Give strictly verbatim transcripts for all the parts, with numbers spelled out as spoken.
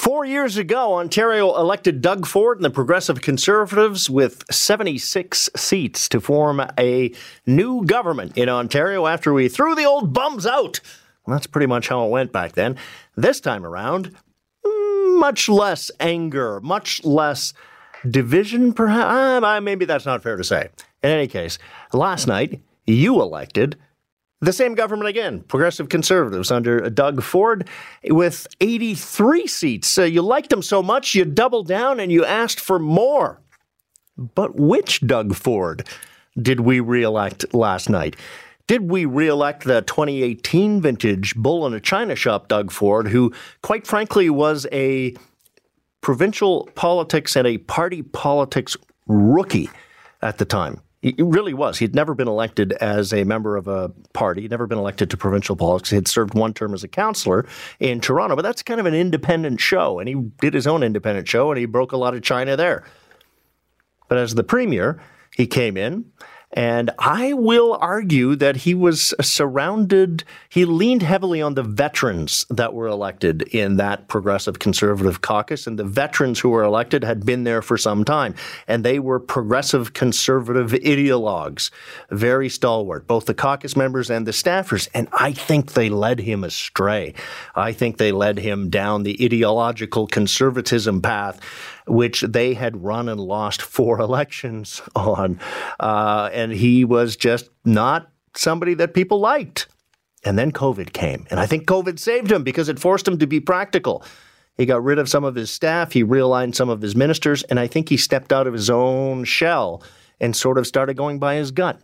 Four years ago, Ontario elected Doug Ford and the Progressive Conservatives with seventy-six seats to form a new government in Ontario after we threw the old bums out. Well, that's pretty much how it went back then. This time around, much less anger, much less division, perhaps. Uh, maybe that's not fair to say. In any case, last night, you elected the same government again, Progressive Conservatives under Doug Ford with eighty-three seats. Uh, you liked them so much, you doubled down and you asked for more. But which Doug Ford did we re-elect last night? Did we re-elect the twenty eighteen vintage bull in a china shop Doug Ford, who quite frankly was a provincial politics and a party politics rookie at the time? He really was. He'd never been elected as a member of a party. He'd never been elected to provincial politics. He had served one term as a councillor in Toronto, but that's kind of an independent show. And he did his own independent show, and he broke a lot of china there. But as the premier, he came in, and I will argue that he was surrounded, he leaned heavily on the veterans that were elected in that Progressive Conservative caucus. And the veterans who were elected had been there for some time. And they were Progressive Conservative ideologues, very stalwart, both the caucus members and the staffers. And I think they led him astray. I think they led him down the ideological conservatism path, which they had run and lost four elections on. Uh, and he was just not somebody that people liked. And then COVID came. And I think COVID saved him because it forced him to be practical. He got rid of some of his staff. He realigned some of his ministers. And I think he stepped out of his own shell and sort of started going by his gut.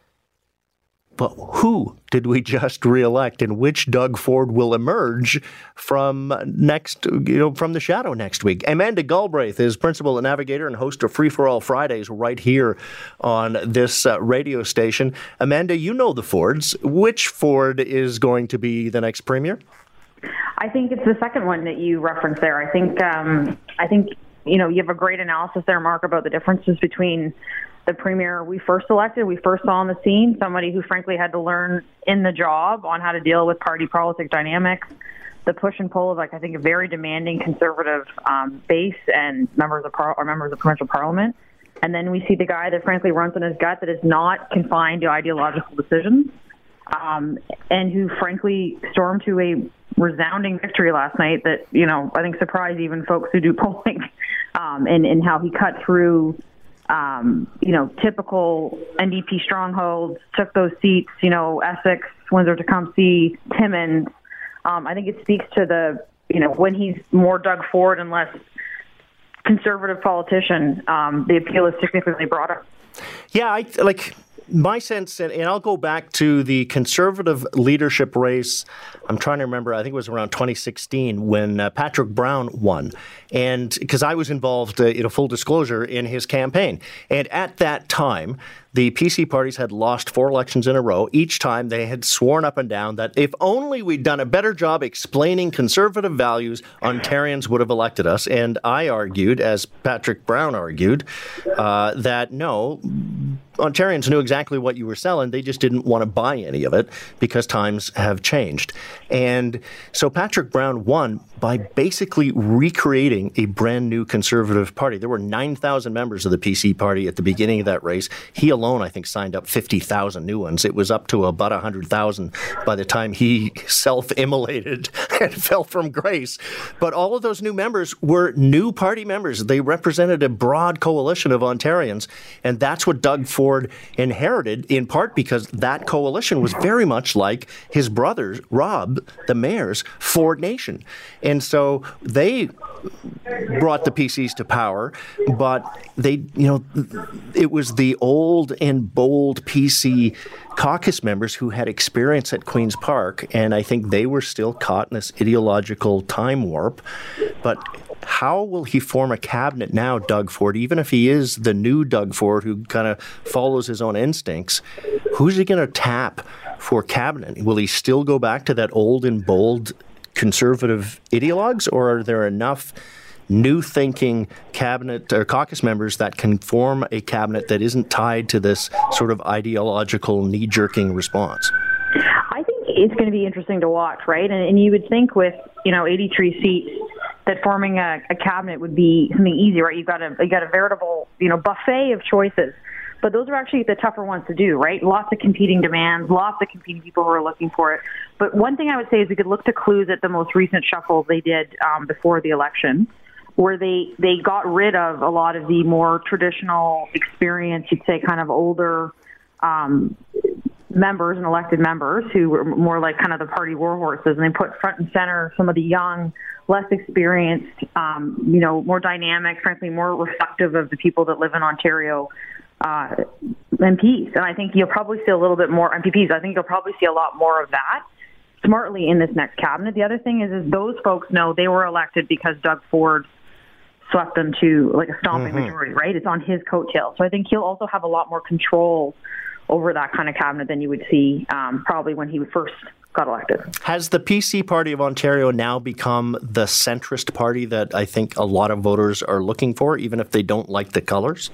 But who did we just reelect, and which Doug Ford will emerge from next, you know, from the shadow next week? Amanda Galbraith is principal and navigator and host of Free for All Fridays right here on this uh, radio station. Amanda, you know the Fords. Which Ford is going to be the next premier? I think it's the second one that you referenced there. I think, um, I think, you know, you have a great analysis there, Mark, about the differences between the premier we first elected, we first saw on the scene, somebody who frankly had to learn in the job on how to deal with party politic dynamics, the push and pull of, like, I think, a very demanding conservative um, base and members of par- or members of provincial parliament. And then we see the guy that frankly runs on his gut, that is not confined to ideological decisions, um, and who frankly stormed to a resounding victory last night that, you know, I think surprised even folks who do polling, um, and, and how he cut through Um, you know, typical N D P strongholds, took those seats, you know, Essex, Windsor-Tecumseh, Timmins. Um, I think it speaks to the, you know, when he's more Doug Ford and less conservative politician, um, the appeal is significantly broader. Yeah, I like my sense, and, and I'll go back to the Conservative leadership race. I'm trying to remember, I think it was around twenty sixteen when uh, Patrick Brown won. And because I was involved, uh, in a full disclosure, in his campaign. And at that time, the P C parties had lost four elections in a row. Each time they had sworn up and down that if only we'd done a better job explaining conservative values, Ontarians would have elected us. And I argued, as Patrick Brown argued, uh, that no, Ontarians knew exactly what you were selling. They just didn't want to buy any of it because times have changed. And so Patrick Brown won by basically recreating a brand new Conservative party. There were nine thousand members of the P C party at the beginning of that race. He alone, I think, signed up fifty thousand new ones. It was up to about one hundred thousand by the time he self-immolated and fell from grace. But all of those new members were new party members. They represented a broad coalition of Ontarians. And that's what Doug Ford inherited, in part because that coalition was very much like his brothers, Rob, the mayor's Ford Nation. And so they brought the P Cs to power, but they, you know, it was the old and bold P C caucus members who had experience at Queen's Park, and I think they were still caught in this ideological time warp. But how will he form a cabinet now, Doug Ford, even if he is the new Doug Ford who kind of follows his own instincts? Who's he going to tap for cabinet? Will he still go back to that old and bold conservative ideologues, or are there enough new thinking cabinet or caucus members that can form a cabinet that isn't tied to this sort of ideological knee-jerking response? I think it's going to be interesting to watch, right? And, and you would think with, you know, eighty-three seats, that forming a, a cabinet would be something easy, right? You've got a you got a veritable, you know, buffet of choices. But those are actually the tougher ones to do, right? Lots of competing demands, lots of competing people who are looking for it. But one thing I would say is we could look to clues at the most recent shuffle they did um, before the election, where they, they got rid of a lot of the more traditional experience, you'd say kind of older um, members and elected members who were more like kind of the party war horses, and they put front and center some of the young, less experienced, um, you know, more dynamic, frankly, more reflective of the people that live in Ontario uh, M Ps. And I think you'll probably see a little bit more M P Ps. I think you'll probably see a lot more of that smartly in this next cabinet. The other thing is, is those folks know they were elected because Doug Ford swept them to like a stomping mm-hmm. majority, right? It's on his coattails. So I think he'll also have a lot more control over that kind of cabinet than you would see um, probably when he first got elected. Has the P C Party of Ontario now become the centrist party that I think a lot of voters are looking for, even if they don't like the colors?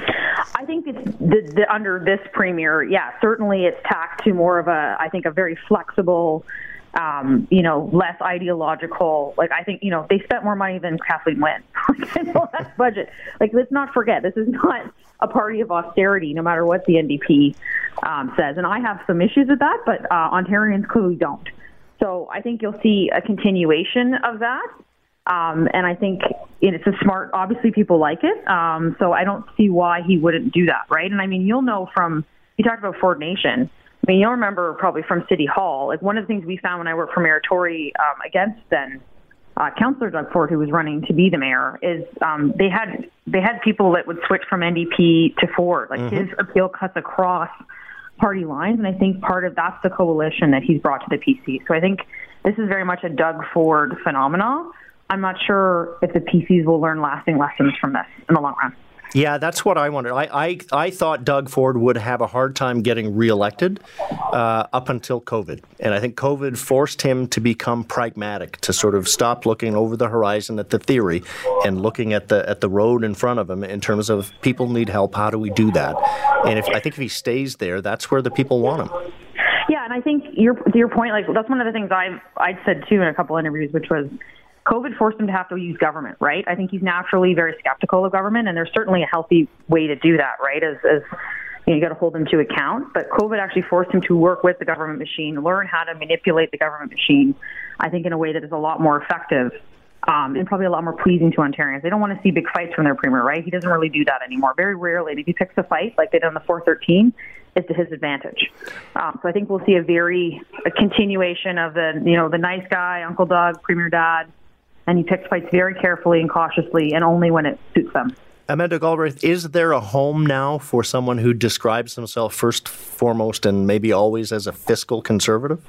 I think it's the, the, under this premier, yeah, certainly it's tacked to more of a, I think, a very flexible, um, you know, less ideological. Like, I think, you know, they spent more money than Kathleen Wynne in the last budget. Like, let's not forget, this is not a party of austerity, no matter what the N D P um, says. And I have some issues with that, but uh, Ontarians clearly don't. So I think you'll see a continuation of that. Um, and I think it's a smart, obviously people like it. Um, so I don't see why he wouldn't do that, right? And I mean, you'll know from, you talked about Ford Nation. I mean, you'll remember probably from City Hall, like one of the things we found when I worked for Mayor Tory um, against then uh, Councillor Doug Ford, who was running to be the mayor, is um, they had they had people that would switch from N D P to Ford. Like mm-hmm. his appeal cuts across party lines, and I think part of that's the coalition that he's brought to the P C. So I think this is very much a Doug Ford phenomenon. I'm not sure if the P Cs will learn lasting lessons from this in the long run. Yeah, that's what I wondered. I, I, I thought Doug Ford would have a hard time getting reelected uh, up until COVID. And I think COVID forced him to become pragmatic, to sort of stop looking over the horizon at the theory and looking at the at the road in front of him in terms of people need help. How do we do that? And if I think if he stays there, that's where the people want him. Yeah, and I think your, to your point, like that's one of the things I've I'd said too in a couple interviews, which was COVID forced him to have to use government, right? I think he's naturally very skeptical of government, and there's certainly a healthy way to do that, right? As, as you know, you got to hold him to account. But COVID actually forced him to work with the government machine, learn how to manipulate the government machine, I think in a way that is a lot more effective um, and probably a lot more pleasing to Ontarians. They don't want to see big fights from their premier, right? He doesn't really do that anymore. Very rarely. If he picks a fight like they did on the four thirteen, it's to his advantage. Um, so I think we'll see a very a continuation of the, you know, the nice guy, Uncle Doug, Premier Dad, and he picks fights very carefully and cautiously and only when it suits them. Amanda Galbraith, is there a home now for someone who describes himself first, foremost, and maybe always as a fiscal conservative?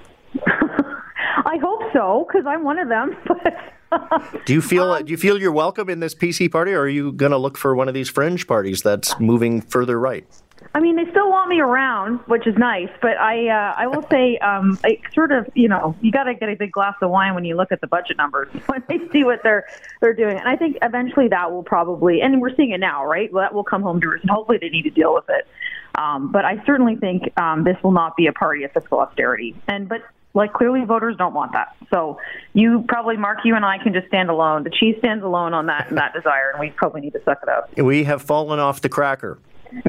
I hope so, because I'm one of them. do you feel um, do you feel you're welcome in this P C party, or are you going to look for one of these fringe parties that's moving further right? I mean, they still want me around, which is nice, but I uh, I will say, um, I sort of, you know, you got to get a big glass of wine when you look at the budget numbers, when they see what they're they're doing. And I think eventually that will probably, and we're seeing it now, right? Well, that will come home to roost, and hopefully they need to deal with it. Um, but I certainly think um, this will not be a party of fiscal austerity. And but like clearly voters don't want that. So you probably, Mark, you and I can just stand alone. The cheese stands alone on that and that desire, and we probably need to suck it up. We have fallen off the cracker.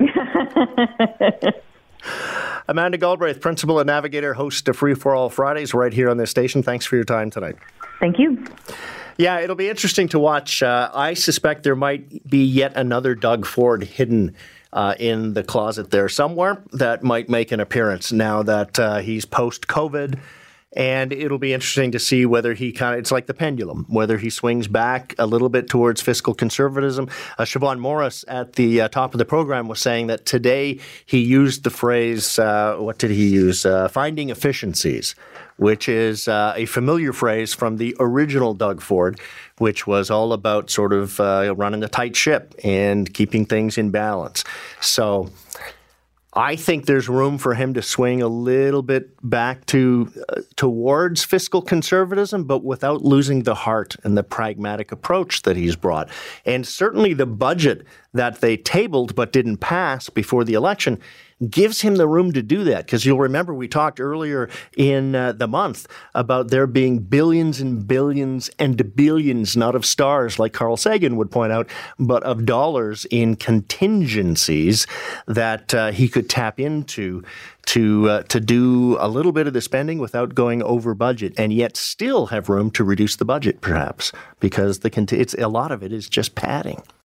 Amanda Galbraith, Principal and Navigator, host of Free for All Fridays right here on this station. Thanks for your time tonight. Thank you. Yeah, it'll be interesting to watch. Uh, I suspect there might be yet another Doug Ford hidden uh, in the closet there somewhere that might make an appearance now that uh, he's post-COVID. And it'll be interesting to see whether he kind of, it's like the pendulum, whether he swings back a little bit towards fiscal conservatism. Uh, Siobhan Morris at the uh, top of the program was saying that today he used the phrase, uh, what did he use? Uh, finding efficiencies, which is uh, a familiar phrase from the original Doug Ford, which was all about sort of uh, running a tight ship and keeping things in balance. So I think there's room for him to swing a little bit back to uh, towards fiscal conservatism, but without losing the heart and the pragmatic approach that he's brought. And certainly the budget that they tabled but didn't pass before the election, gives him the room to do that. Because you'll remember we talked earlier in uh, the month about there being billions and billions and billions, not of stars like Carl Sagan would point out, but of dollars in contingencies that uh, he could tap into to uh, to do a little bit of the spending without going over budget, and yet still have room to reduce the budget, perhaps, because the it's a lot of it is just padding.